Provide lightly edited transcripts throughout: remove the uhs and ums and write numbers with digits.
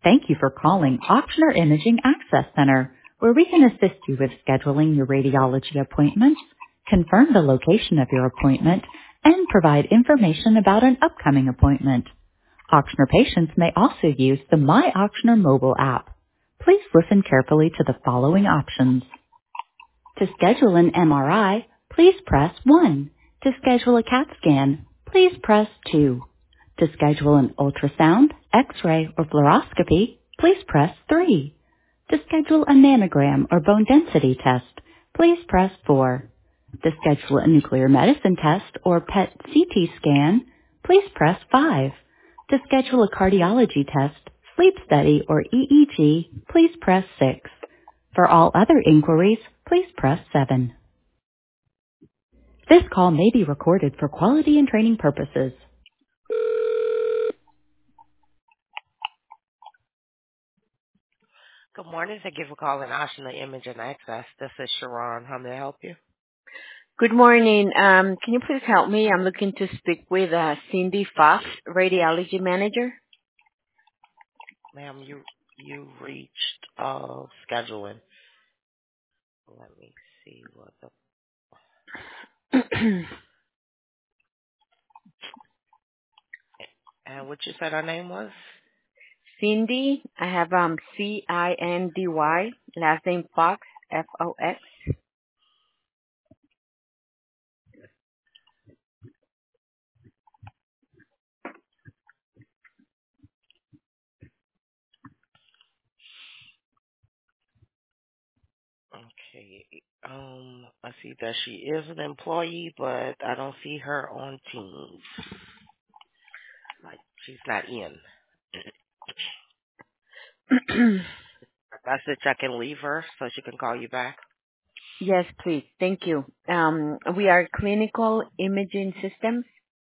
Thank you for calling Ochsner Imaging Access Center, where we can assist you with scheduling your radiology appointments, confirm the location of your appointment, and provide information about an upcoming appointment. Ochsner patients may also use the My Ochsner mobile app. Please listen carefully to the following options. To schedule an MRI, please press 1. To schedule a CAT scan, please press 2. To schedule an ultrasound, X-ray, or fluoroscopy, please press 3. To schedule a mammogram or bone density test, please press 4. To schedule a nuclear medicine test or PET CT scan, please press 5. To schedule a cardiology test, sleep study, or EEG, please press 6. For all other inquiries, please press 7. This call may be recorded for quality and training purposes. Good morning. Thank you for calling Oshna Image and Access. This is Sharon. How may I help you? Good morning. Can you please help me? I'm looking to speak with Cindy Fox, radiology manager. Ma'am, you reached scheduling. Let me see what the and what you said her name was? Cindy, I have Cindy, last name Fox, Fox. Okay. I see that she is an employee, but I don't see her on Teams. Like she's not in. Message I can leave her so she can call you back. Yes, please. Thank you. We are clinical imaging systems.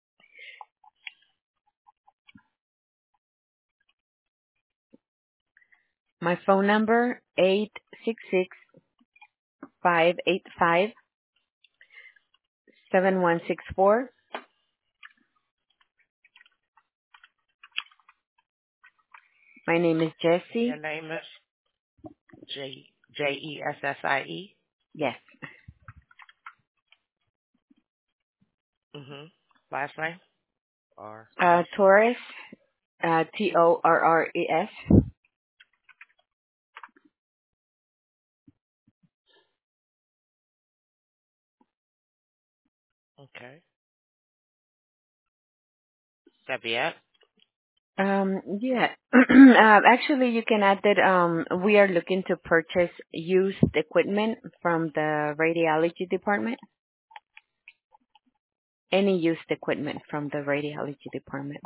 My phone number 866-585-7164. My name is Jessie. Your name is Jessie. Yes. Last name or Torres, Torres. okay. That be it? Yeah. Actually, you can add that we are looking to purchase used equipment from the radiology department. Any used equipment from the radiology department.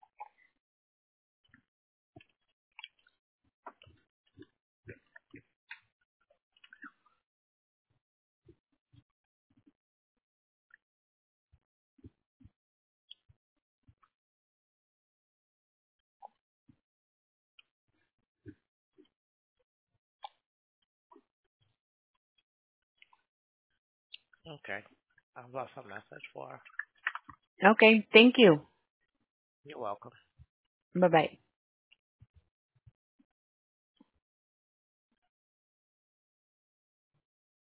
Okay. I've left a message for her. Okay. Thank you. You're welcome. Bye-bye.